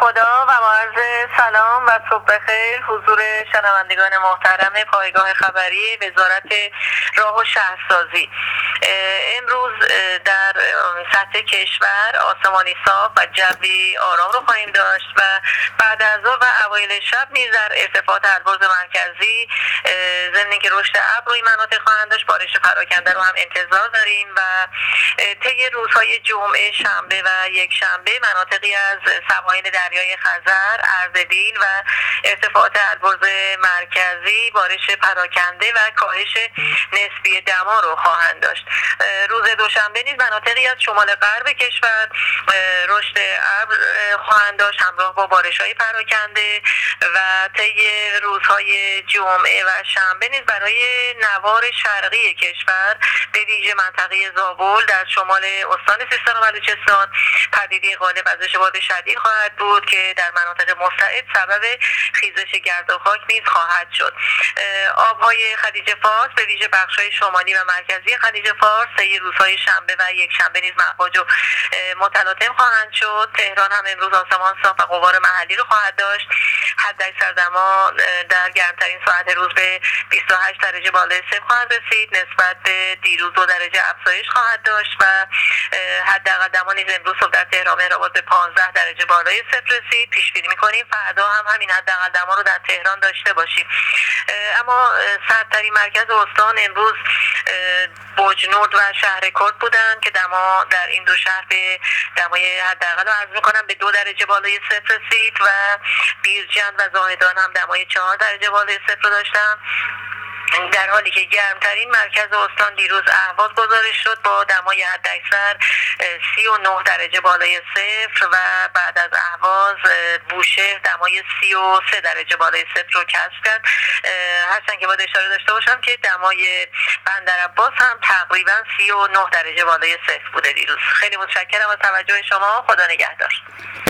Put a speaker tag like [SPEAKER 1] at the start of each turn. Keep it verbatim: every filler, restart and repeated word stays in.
[SPEAKER 1] خدا و با عرض سلام و صبح بخیر حضور شنوندگان محترم پایگاه خبری وزارت راه و شهرسازی. امروز در سطح کشور آسمانی صاف و جوی آرام رو خواهیم داشت و بعد از ظهر و اوایل شب نیز در ارتفاعات البرز مرکزی ضمن اینکه رشد ابر روی مناطق خواهند داشت، بارش پراکنده رو هم انتظار داریم و طی روزهای جمعه، شنبه و یک شنبه مناطقی از سواحل دریای خزر، اردبیل و ارتفاعات البرز مرکزی بارش پراکنده و کاهش نسبی دما رو خواهند داشت. روز دوشنبه نیز مناطقی از شمال غرب کشور رشد ابر خواهند داشت همراه با بارش‌های پراکنده و طی روزهای جمعه و شنبه نیز برای نوار شرقی کشور به ویژه منطقه زابل در شمال استان سیستان و بلوچستان پدیده غالب ازش باد شدید خواهد بود که در مناطق مستعد سبب خیزش گرد و خاک نیز خواهد شد. آبهای خلیج فارس به ویژه بخش‌های شمالی و مرکزی خلیج فارس طی روزهای شنبه و یک شنبه نیز مهواج و متلاطم خواهند شد. تهران هم امروز آسمان صاف و غبار محلی رو خواهد داشت. حداکثر دما در گرمترین ساعت روز به بیست و هشت درجه بالای صفر خواهد رسید، نسبت به دیروز دو درجه افزایش خواهد داشت و حداقل دما نیز امروز صبح در تهران مهرآباد به پانزده درجه بالای صفر رسید. پیش بینی می‌کنیم فردا هم همین حداقل دما رو در تهران داشته باشیم. اما سردترین مرکز استان امروز بوجنورد و شهر کرد بودند که دما در این دو شهر به دمای حداقل رو عرض می‌کنم به دو درجه بالای صفر رسید و بیرجند و زاهدان هم دمای چهار درجه بالای صفر داشتن، در حالی که گرمترین مرکز استان دیروز اهواز گزارش شد با دمای حداکثر سی و نه درجه بالای صفر و بعد از اهواز بوشهر دمای سی و سه درجه بالای صفر رو کسب کرد. هرچند که باید اشاره داشته باشم که دمای بندرعباس هم تقریبا سی و نه درجه بالای صفر بوده دیروز. خیلی متشکرم از توجه شما. خدا نگهدار.